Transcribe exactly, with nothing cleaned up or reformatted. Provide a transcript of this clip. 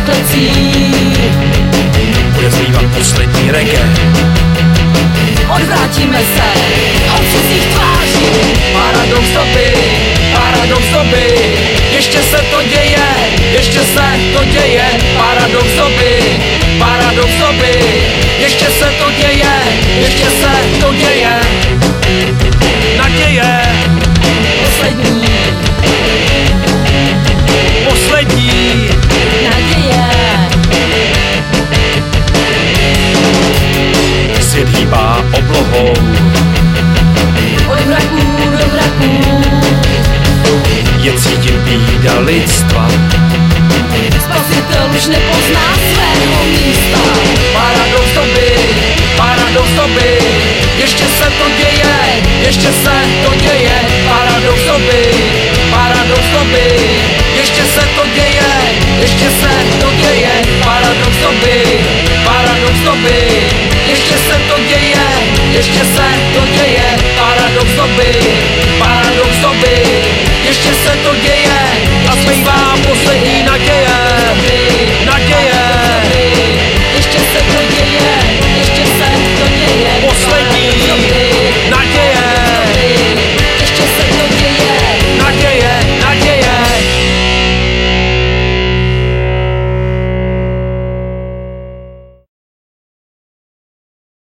klecí bude zpívat poslední reggae. Odvrátíme se od cizích tváří. Paradox doby, paradox doby, ještě se to děje, ještě se to děje. Paradox doby, paradox doby, ještě se to děje, ještě se to děje. Naděje, Poslední poslední naděje. svět hýbá oblohou, Od mraků do mraků je cítit bída lidstva. spasitel už nepozná svého místa. Paradox doby, paradox doby, ještě se to děje, ještě se to děje. Paradox doby, paradox doby, ještě se to děje, ještě se to děje. Paradox doby, paradox doby, ještě se to děje, ještě